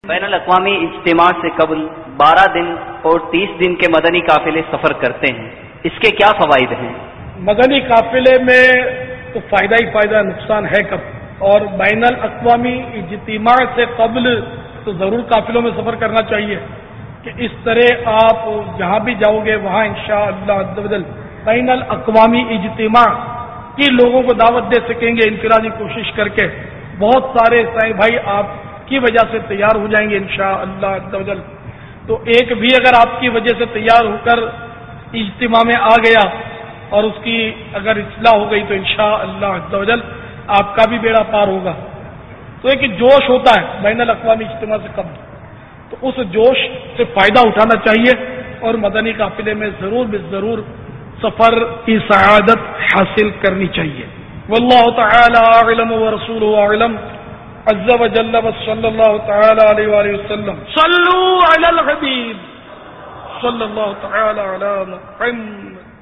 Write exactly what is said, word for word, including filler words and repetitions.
بین الاقوامی اجتماع سے قبل بارہ دن اور تیس دن کے مدنی قافلے سفر کرتے ہیں، اس کے کیا فوائد ہیں؟ مدنی قافلے میں تو فائدہ ہی فائدہ، نقصان ہے کب؟ اور بین الاقوامی اجتماع سے قبل تو ضرور قافلوں میں سفر کرنا چاہیے کہ اس طرح آپ جہاں بھی جاؤ گے وہاں انشاءاللہ عز و جل بین الاقوامی اجتماع کی لوگوں کو دعوت دے سکیں گے انفرادی کوشش کر کے۔ بہت سارے سائیں بھائی آپ کی وجہ سے تیار ہو جائیں گے انشاءاللہ عز و جل۔ تو ایک بھی اگر آپ کی وجہ سے تیار ہو کر اجتماع میں آ گیا اور اس کی اگر اصلاح ہو گئی تو انشاءاللہ عز و جل آپ کا بھی بیڑا پار ہوگا۔ تو ایک جوش ہوتا ہے بین الاقوامی اجتماع سے قبل، تو اس جوش سے فائدہ اٹھانا چاہیے اور مدنی قافلے میں ضرور بے ضرور سفر کی سعادت حاصل کرنی چاہیے۔ واللہ تعالی اعلم ورسولہ اعلم عز و جل وصلی اللہ تعالی علیہ وآلہ وسلم۔ صلوا علی الحبیب صلی اللہ تعالی علی محمد۔